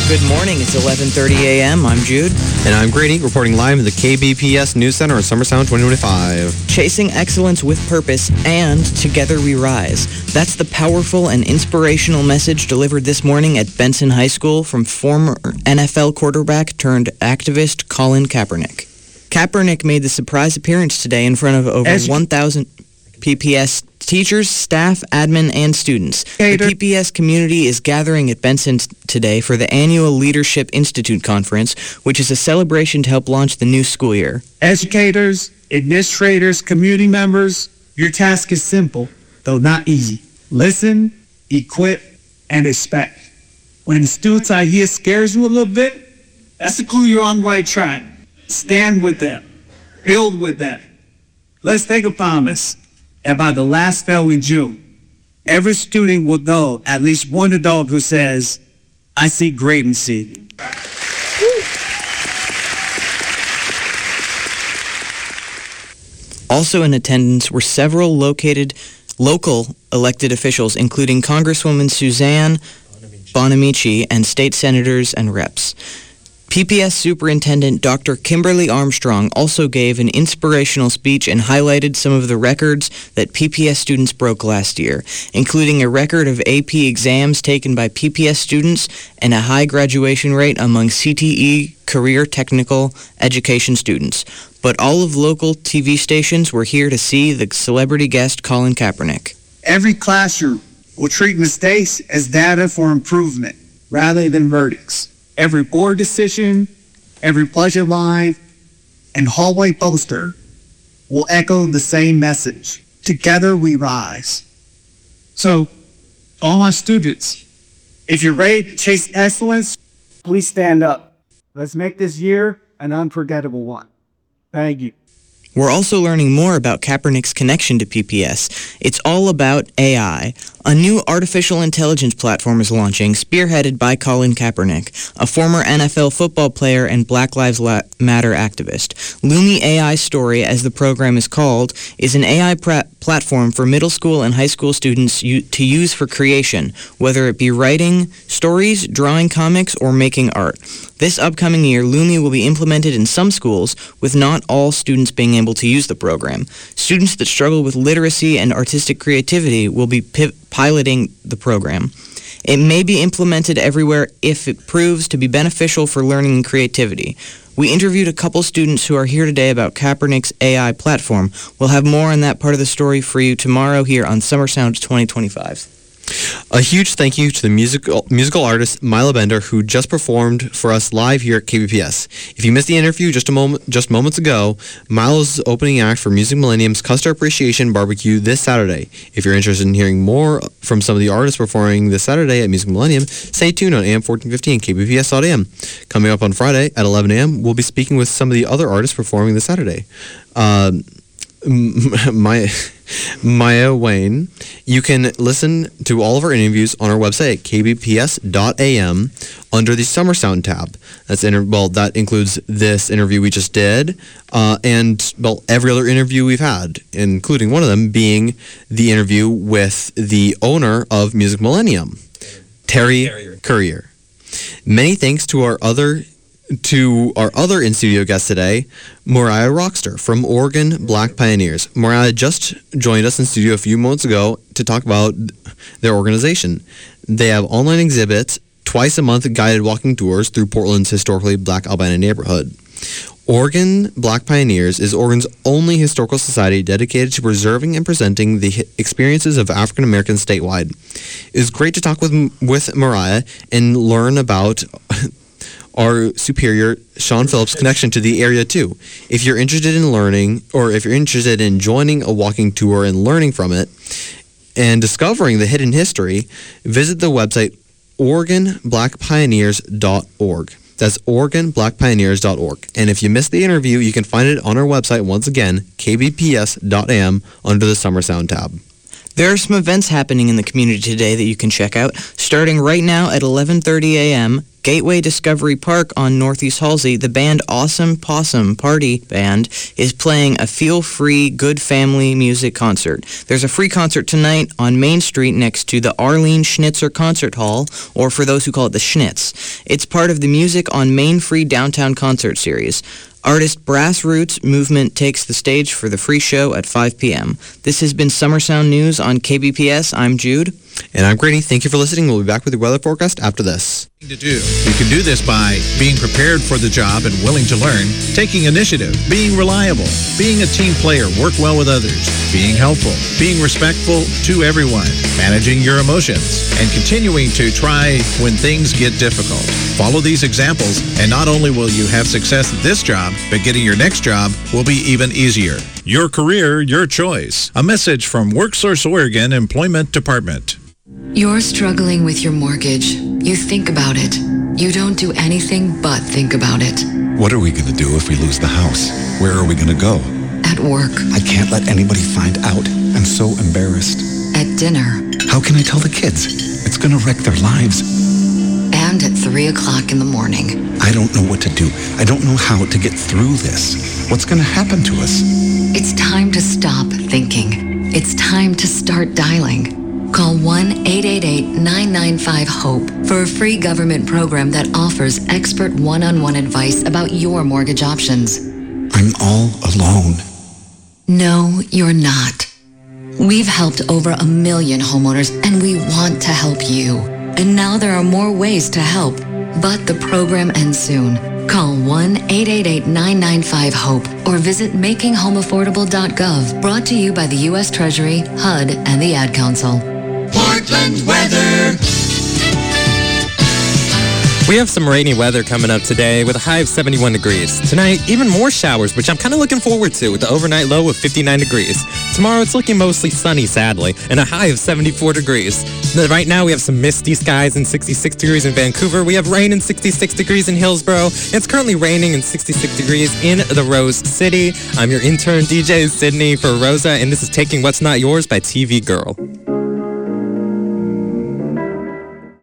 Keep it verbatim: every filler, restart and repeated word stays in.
Good morning. It's eleven thirty a.m. I'm Jude. And I'm Grady, reporting live at the K B P S News Center in Summer Sound twenty twenty-five. Chasing excellence with purpose, and together we rise. That's the powerful and inspirational message delivered this morning at Benson High School from former N F L quarterback turned activist Colin Kaepernick. Kaepernick made the surprise appearance today in front of over As one thousand P P S teachers, staff, admin, and students. The P P S community is gathering at Benson today for the annual Leadership Institute Conference, which is a celebration to help launch the new school year. Educators, administrators, community members, your task is simple, though not easy. Listen, equip, and expect. When the student's idea scares you a little bit, that's a clue you're on the right track. Stand with them. Build with them. Let's take a promise. And by the last following June, every student will know at least one adult who says, I see greatness in you. Also in attendance were several located local elected officials, including Congresswoman Suzanne Bonamici and state senators and reps. P P S Superintendent Doctor Kimberly Armstrong also gave an inspirational speech and highlighted some of the records that P P S students broke last year, including a record of A P exams taken by P P S students and a high graduation rate among C T E career technical education students. But all of local T V stations were here to see the celebrity guest Colin Kaepernick. Every classroom will treat mistakes as data for improvement rather than verdicts. Every board decision, every budget line, and hallway poster will echo the same message. Together we rise. So, all my students, if you're ready to chase excellence, please stand up. Let's make this year an unforgettable one. Thank you. We're also learning more about Kaepernick's connection to P P S. It's all about A I. A new artificial intelligence platform is launching, spearheaded by Colin Kaepernick, a former N F L football player and Black Lives Matter activist. Lumi A I Story, as the program is called, is an A I pra- platform for middle school and high school students u- to use for creation, whether it be writing stories, drawing comics, or making art. This upcoming year, Lumi will be implemented in some schools, with not all students being able to use the program. Students that struggle with literacy and artistic creativity will be pi- piloting the program. It may be implemented everywhere if it proves to be beneficial for learning and creativity. We interviewed a couple students who are here today about Kaepernick's A I platform. We'll have more on that part of the story for you tomorrow here on Summer Sound twenty twenty-five. A huge thank you to the musical musical artist Mila Bender, who just performed for us live here at K B P S. If you missed the interview just a moment, just moments ago, Mila's opening act for Music Millennium's Custer Appreciation Barbecue this Saturday. If you're interested in hearing more from some of the artists performing this Saturday at Music Millennium, stay tuned on A M fourteen fifty and K B P S dot A M. Coming up on Friday at eleven a.m., we'll be speaking with some of the other artists performing this Saturday. Uh, my Maya Wayne. You can listen to all of our interviews on our website at K B P S dot A M under the Summer Sound tab. That's inter- well, that includes this interview we just did, uh, and well, every other interview we've had, including one of them being the interview with the owner of Music Millennium, Terry Courier. Courier. Many thanks to our other to our other in-studio guest today, Moriah Rockster from Oregon Black Pioneers. Moriah just joined us in studio a few moments ago to talk about their organization. They have online exhibits, twice a month guided walking tours through Portland's historically Black Albina neighborhood. Oregon Black Pioneers is Oregon's only historical society dedicated to preserving and presenting the experiences of African Americans statewide. It was great to talk with with Moriah and learn about our superior, Sean Phillips' connection to the area, too. If you're interested in learning, or if you're interested in joining a walking tour and learning from it, and discovering the hidden history, visit the website Oregon Black Pioneers dot org. That's Oregon Black Pioneers dot org. And if you missed the interview, you can find it on our website, once again, K B P S dot A M, under the Summer Sound tab. There are some events happening in the community today that you can check out. Starting right now at eleven thirty a.m., Gateway Discovery Park on Northeast Halsey, the band Awesome Possum Party Band is playing a feel-free, good family music concert. There's a free concert tonight on Main Street next to the Arlene Schnitzer Concert Hall, or for those who call it the Schnitz. It's part of the Music on Main Free Downtown concert series. Artist Brass Roots Movement takes the stage for the free show at five p.m. This has been Summer Sound News on K B P S. I'm Jude. And I'm Grady. Thank you for listening. We'll be back with your weather forecast after this. To do. You can do this by being prepared for the job and willing to learn, taking initiative, being reliable, being a team player, work well with others, being helpful, being respectful to everyone, managing your emotions, and continuing to try when things get difficult. Follow these examples, and not only will you have success at this job, but getting your next job will be even easier. Your career, your choice. A message from WorkSource Oregon Employment Department. You're struggling with your mortgage. You think about it. You don't do anything but think about it. What are we going to do if we lose the house? Where are we going to go? At work. I can't let anybody find out. I'm so embarrassed. At dinner. How can I tell the kids? It's going to wreck their lives. And at three o'clock in the morning. I don't know what to do. I don't know how to get through this. What's going to happen to us? It's time to stop thinking. It's time to start dialing. Call one eight eight eight, nine nine five, HOPE for a free government program that offers expert one-on-one advice about your mortgage options. I'm all alone. No, you're not. We've helped over a million homeowners, and we want to help you. And now there are more ways to help, but the program ends soon. Call one eight eight eight, nine nine five, HOPE or visit making home affordable dot gov. Brought to you by the U S Treasury, H U D, and the Ad Council. Portland weather. We have some rainy weather coming up today with a high of seventy-one degrees. Tonight, even more showers, which I'm kind of looking forward to with the overnight low of fifty-nine degrees. Tomorrow, it's looking mostly sunny, sadly, and a high of seventy-four degrees. Right now, we have some misty skies and sixty-six degrees in Vancouver. We have rain and sixty-six degrees in Hillsborough. It's currently raining and sixty-six degrees in the Rose City. I'm your intern, D J Sydney, for Rosa, and this is Taking What's Not Yours by T V Girl.